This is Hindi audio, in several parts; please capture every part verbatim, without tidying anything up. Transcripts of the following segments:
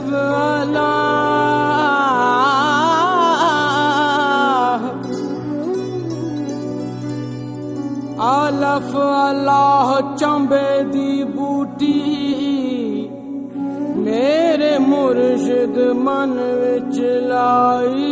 लफ अल्लाह अलफ अल्लाह चंबे दी बूटी मेरे मुर्शिद मन विच लाई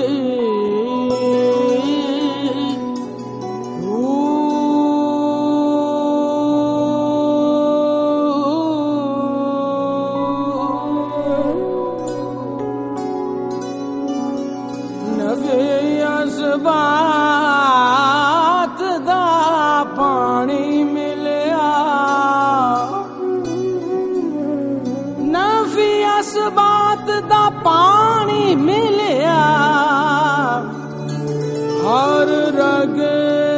बात दा पानी मिलिया नफियस बात दा पानी मिलिया हर रगे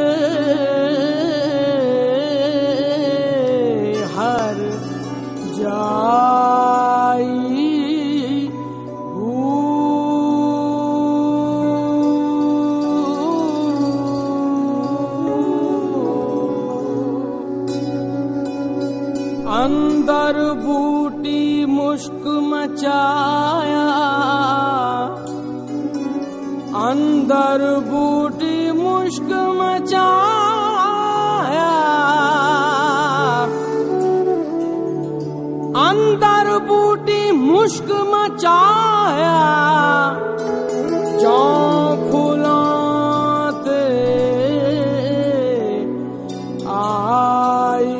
हर जाई अंदर बूटी मुश्क मचाया अंदर बूटी मुश्क मचाया अंदर बूटी मुश्क मचाया जौ फुलाते आई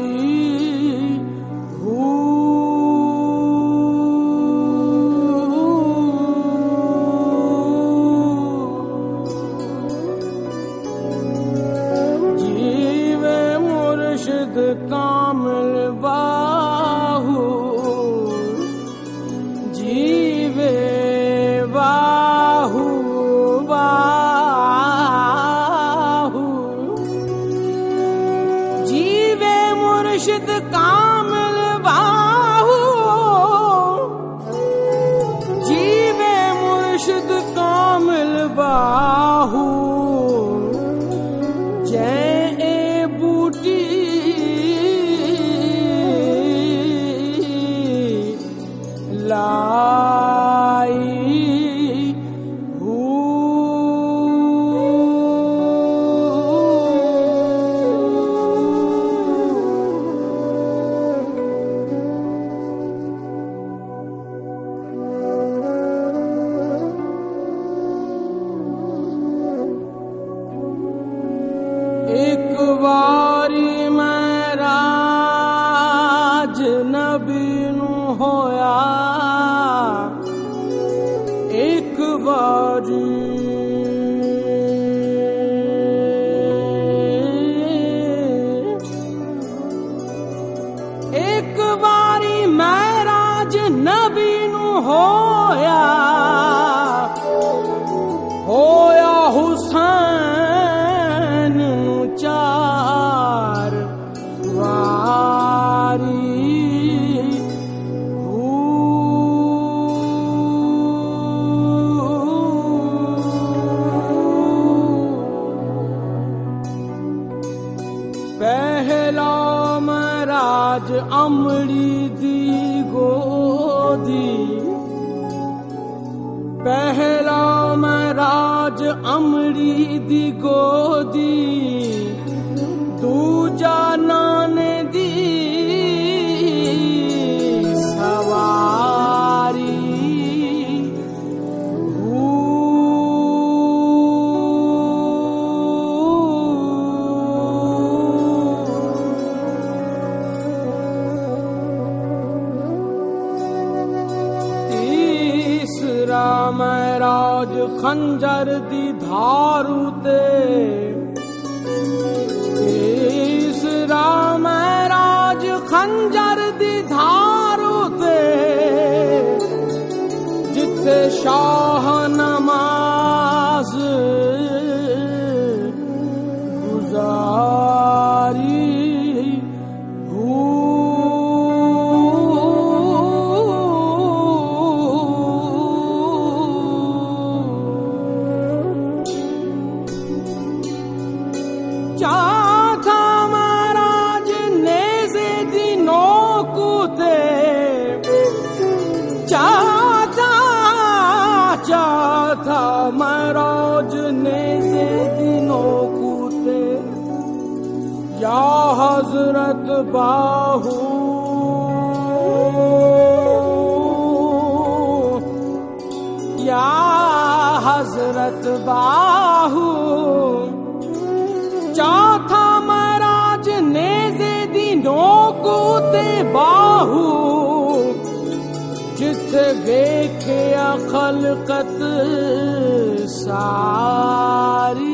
कामिल बाहू जीवे बाहू बाहू जीवे मुर्शिद कामिल बाहू जीवे मुर्शिद कामिल बाहू जय बूटी लाई एक वारी मैं राज नबी नू होया एक बारी एक बारी मैं राज नबी नू होया होया हुसैन नू चार वारी पहला महराज अमड़ी दी गोदी पहला महराज अमड़ी दी गोदी दूजा नाने दी सवारी महराज खंजर दी धारू ते तीसरा महराज खंजर दी धारू ते जिथे शाह नमाज गुजारी चाथा महाराज नेज़े दी नोकू ते चा हजरत बाहू या हजरत बाहू। चौथा महाराज नेज़े दी नोकू ते बाहू, जिथे वेख्या खलकत सारी।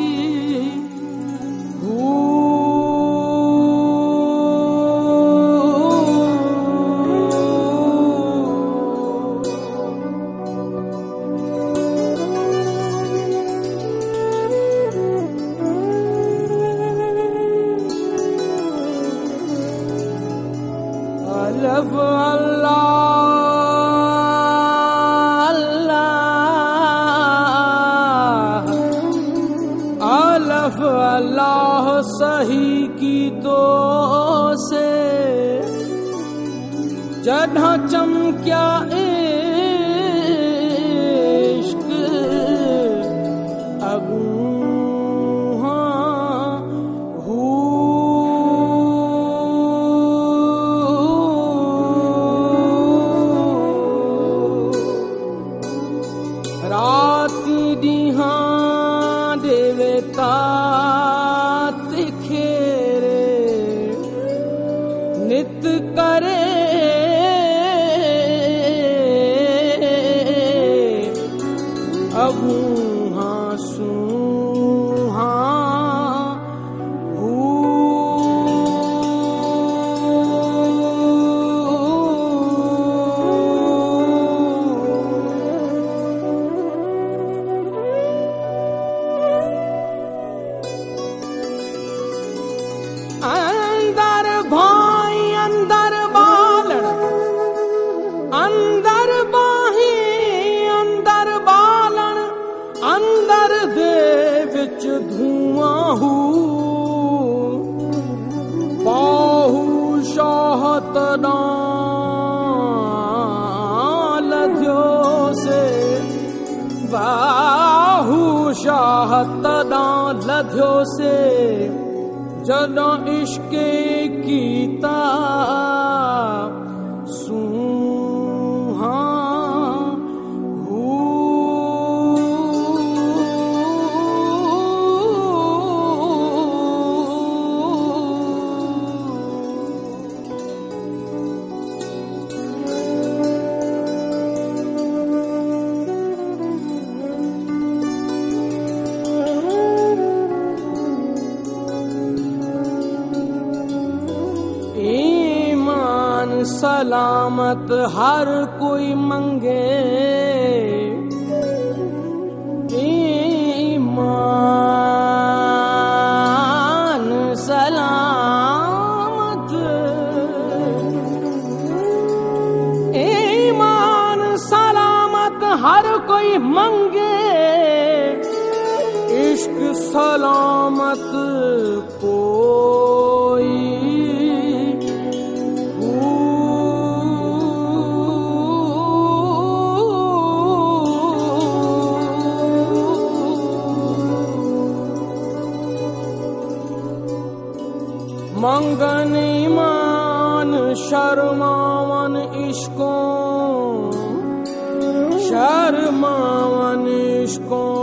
अल्लाह अल्लाह अल्लाह अल्लाह सही की तो से जहाँ चमक्या इश्क अबू राती दिहा देवता तिखेरे नित करे अबू हासू अंदर भाई अंदर बालन अंदर बाही अंदर बालन अंदर दे विच धुआं हू बाहू शाहत लध्यो से बाहू शाहत लध्यो से जदों इश्के कीता सूहा हू। सलामत हर कोई मंगे ईमान सलामत ईमान सलामत हर कोई मंगे इश्क सलामत कोई मंगन ईमान शर्मावन इश्कों शर्मावन इश्कों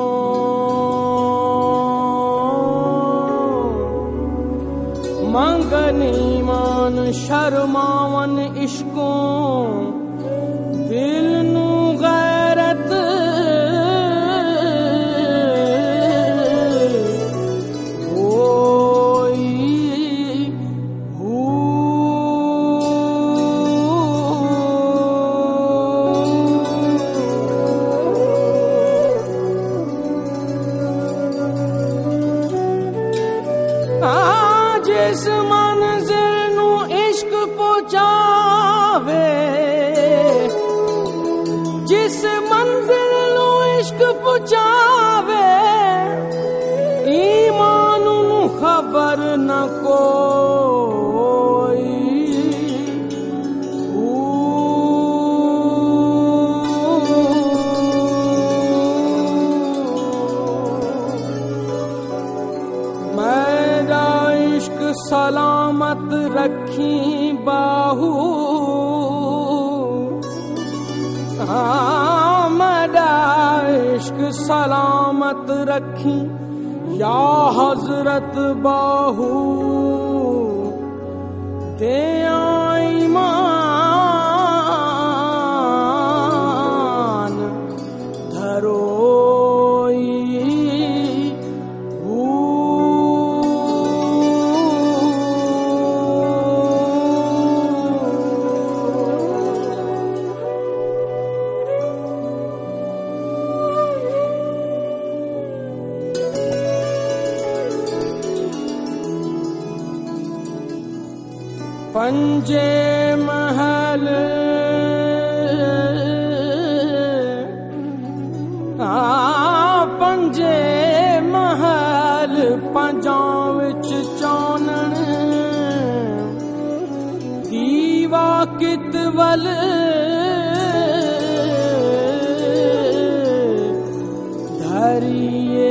मंगन ईमान शर्मावन इश्कों दिल नू गैरत जिस मंजिल नू इश्क पहुंचावे जिस मंजिल नू इश्क पहुंचावे ईमान नू खबर न कोई सलामत रखी बाहू हाँ मेरा इश्क सलामत रखी या हजरत बाहू दे ईमान धरोई पंजे महल आ पंजे महल पंजां विच चौनन दीवा कितवल धरिए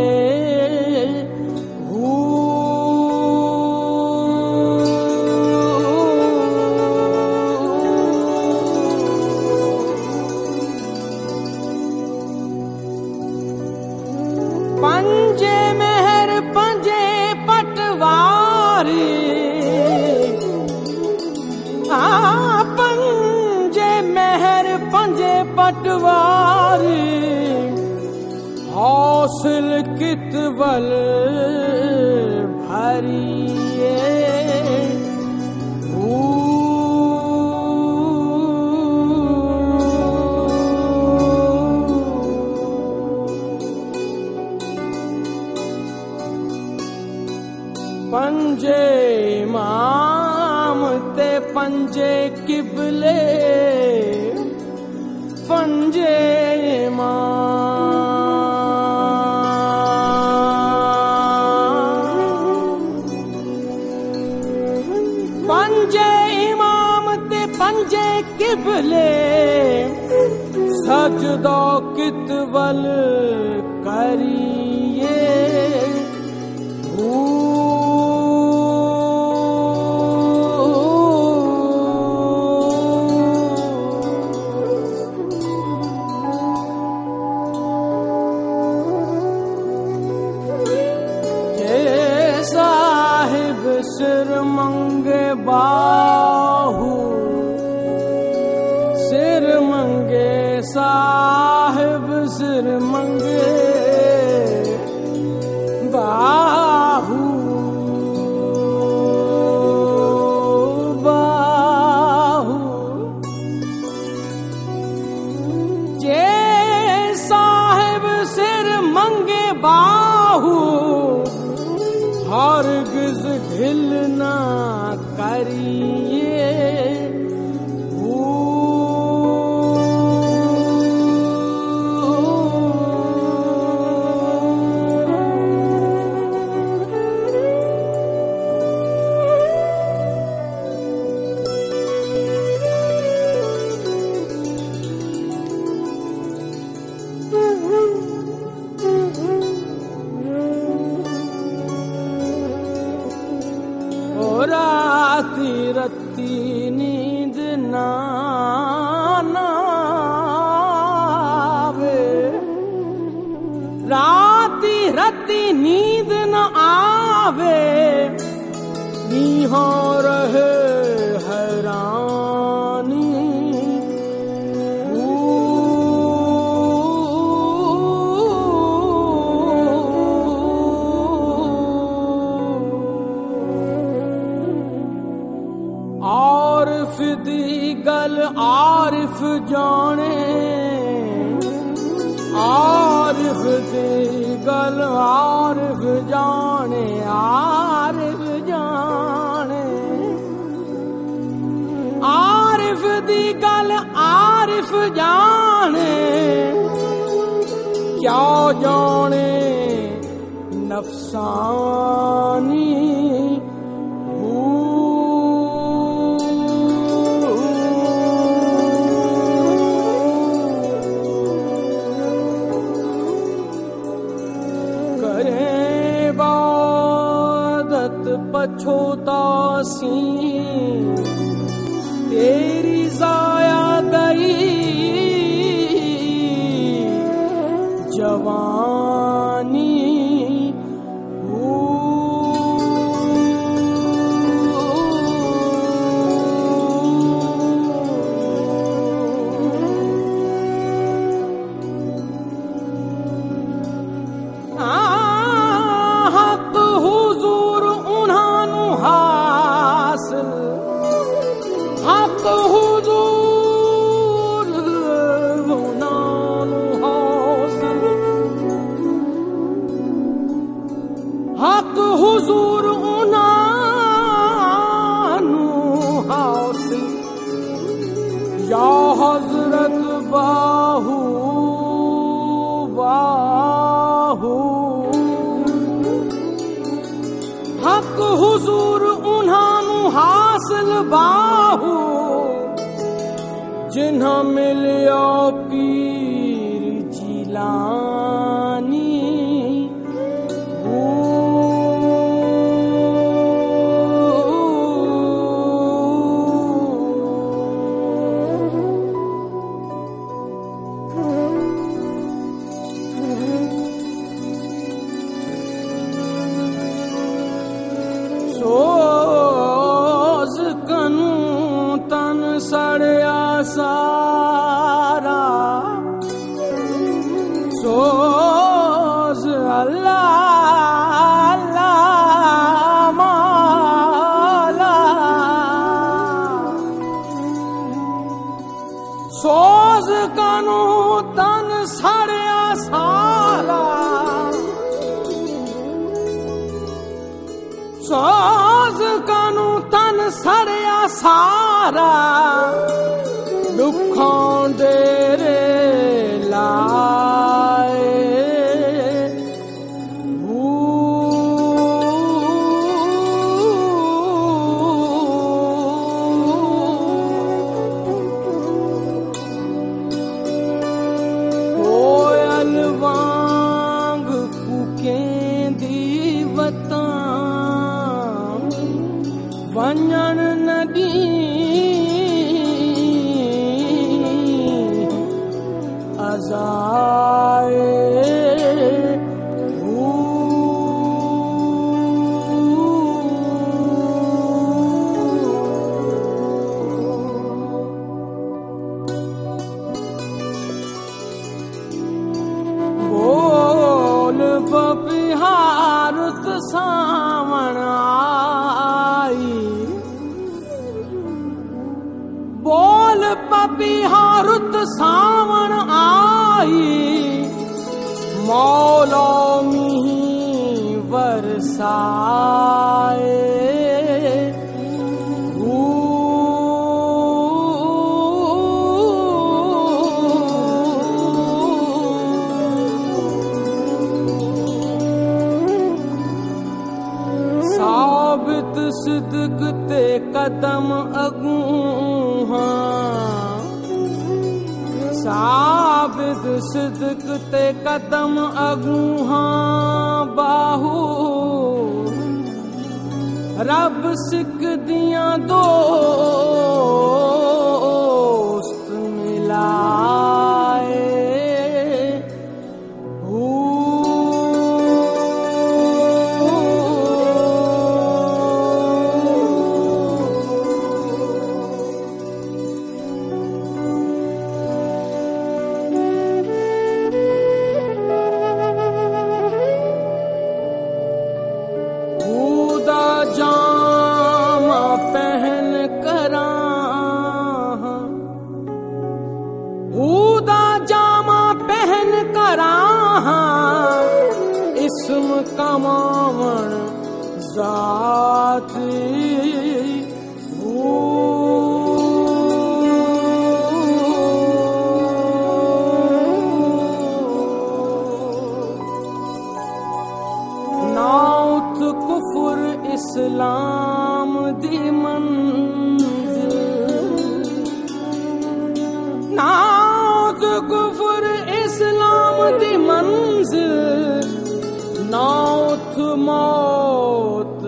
पंजे मेहर पंजे पटवारी आ पंजे मेहर पंजे पटवारी हौसल कितवल भरिए पंजे इमाम ते पंजे किबले पंजे इमाम पंजे इमाम ते पंजे किबले सजदो कितवल करिए सिर मंगे बाहू सिर मंगे साहिब सिर मंगे बाहू बाहू जे साहिब सिर मंगे बाहू हरगिज़ ढिल ना करिए राती रत्ती नींद ना आवे राती रत्ती नींद न आवे नीहो रहे हैरानी आरिफ दी गल आरिफ जाने आरिफ दी गल आरिफ जाने आरिफ जाने आरिफ दी गल आरिफ जाने क्या जाने नफसानी पछोता सी जवानी हक हुजूर उन्हानु हासिल या हजरत बाहू बाहू हक हुजूर उन्हानु हासिल बाहू जिन्हां मिलियो पीर जिलानी सोज कनू तन सड़या सारा सोज अल्लाह अल्लाह मौला सोज कनू तन सड़या सारा सोज कानू तन सड़या सारा दुखों डेरे लाए कोयल वांग कूकेंदी वतां वञण नदी अज़ाए बोल बपिहारुत सावण आई बोल पपिहारुत सावण आई मौला मींह बरसाए साबित सिद्क ते कदम अगूं साबित सिद्क ते कदम अगूं बाहू रब सिक दियां दोस्त मिलाए जामा पहन करां ऊदा जामा पहन करां इस्म कमावण ज़ात नाउत कुफुर इस्लाम दी मंजिल नाउत कुफुर इस्लाम दी मंजिल नाउत मौत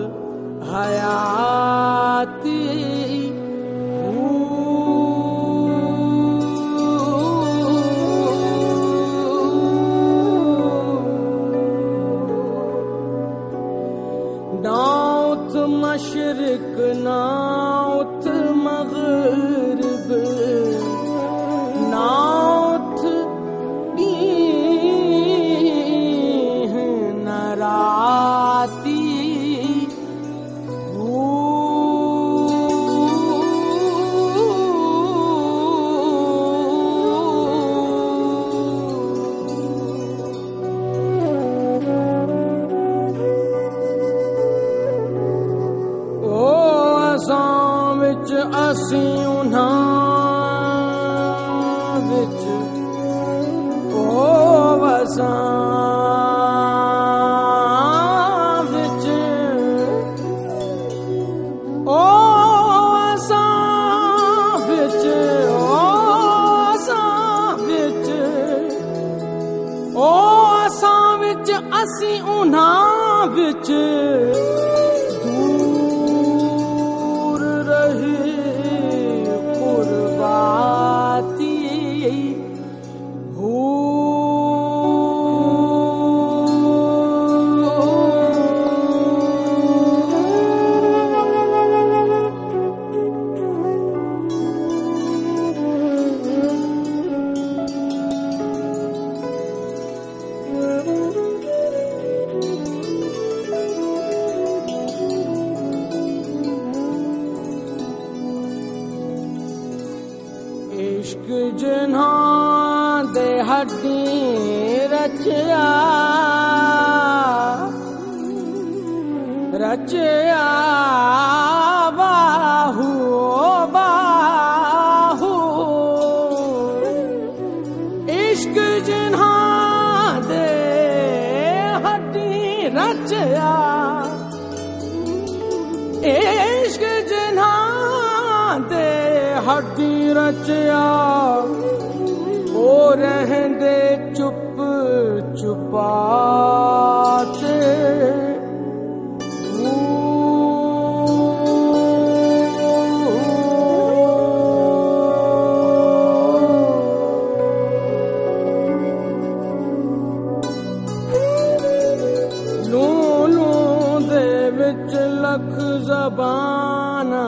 हयाती मशरिक ना उथ मगरिब ना उथ ॾींह न राती असीं उन्हां विच ओ असां विच ओ असां विच ओ असां विच ओ असां विच असीं उन्हां विच इश्क जिन्हां दे हड्डी रचया रचया बाहू बाहू इश्क जिन्हां दे हड्डी रचया इश्क जिन्हां दे हड्डी रचया ओ रहंदे चुप चुपाते लूं लूं दे विच लख ज़बाना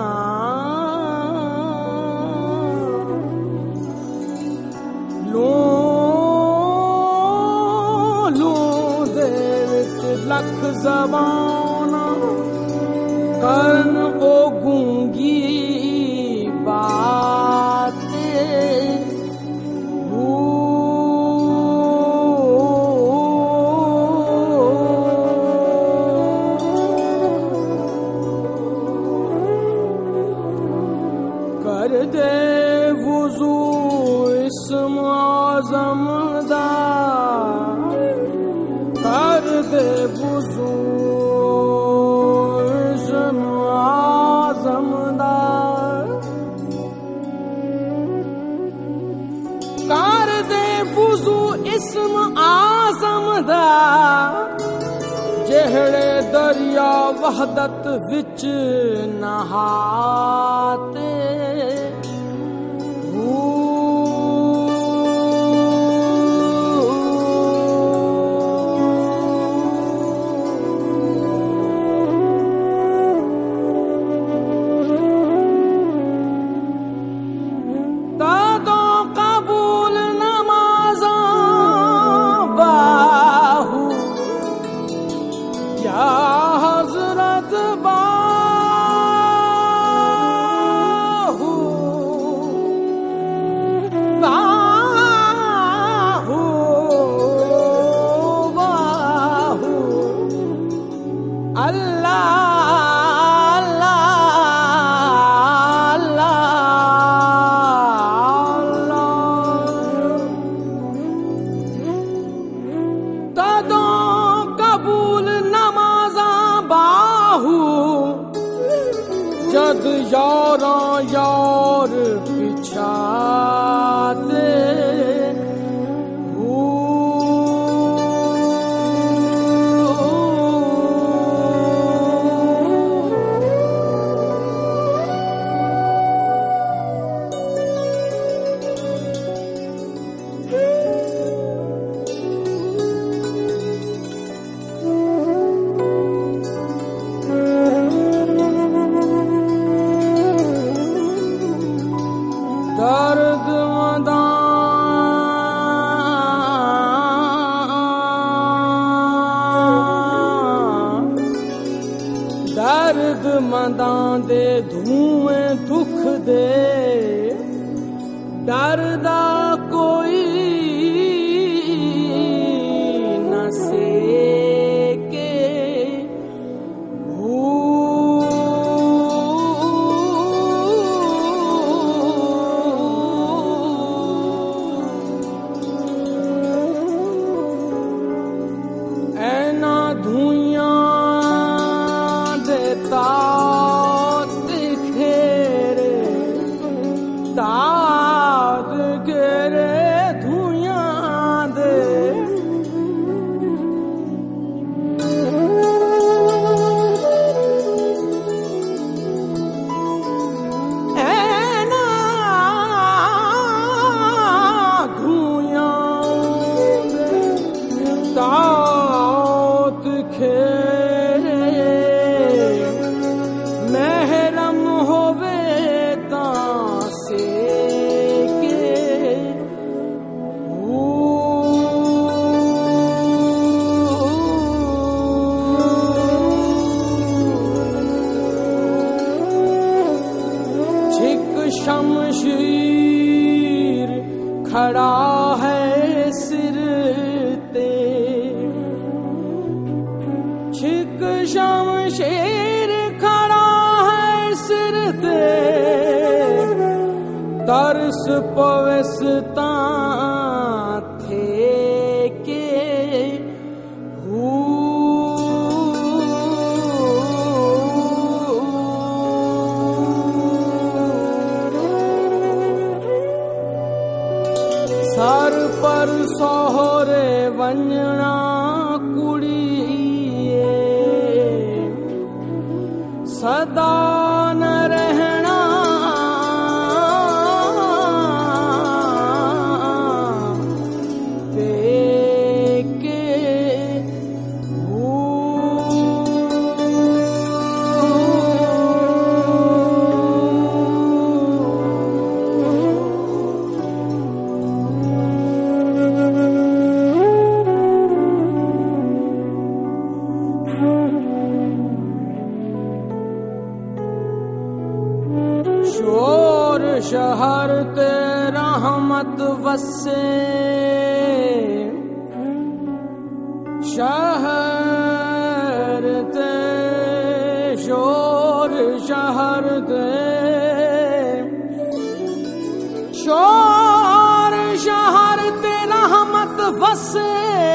लख ज़बाना करन ओ गूंगी बातें कर दे वुज़ू इस्म आज़म दा कर दे वुज़ू इस्म आज़म दा कर दे वुज़ू इस्म आज़म दा जेहड़े दरिया वहदत विच नहाते हज़रत बाहू बाहू बाहू अल्लाह जद यारां यार पिछाते चांदां दे धुएं दुख दे डरदा कोई न सेके ऐना धुइयां तात घेरे तात घेरे धुइयां दे ऐना धुइयां तात घेरे महरम होवे तां सेके छिक शमशीर खड़ा है सिर ते छिक शमशीर खड़ा है सिर ते तरस पवस तां थे के सर पर सोहरे वंजना कुड़िए सदा न रहना देके शोर शहर ते रहमत वसे शहर ते शोर शहर ते शोर शहर ते रहमत वसे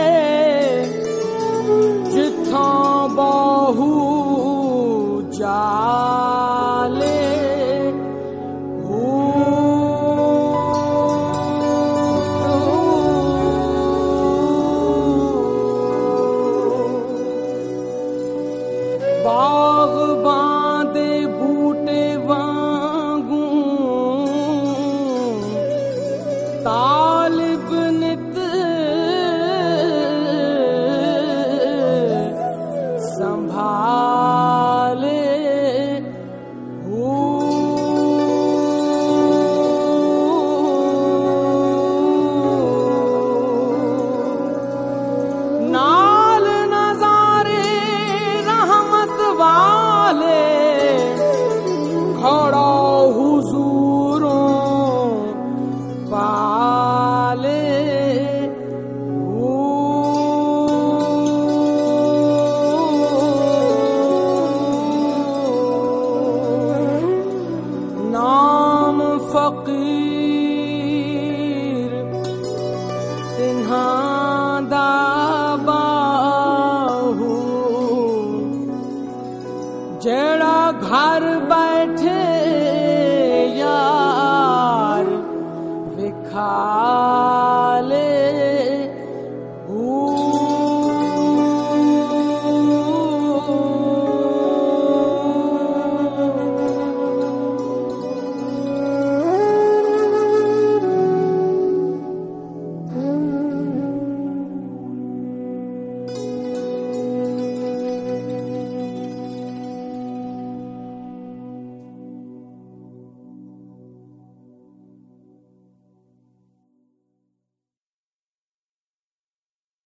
जिथां बाहू जाले बाग बांदे बूटे वांगू तालिब नित संभाले नाल नजारे रहमत वाले खड़ा हुजूरों पाले नाम फकीर तिन्हां दा बाहू जेड़ा घर बैठे यार विखा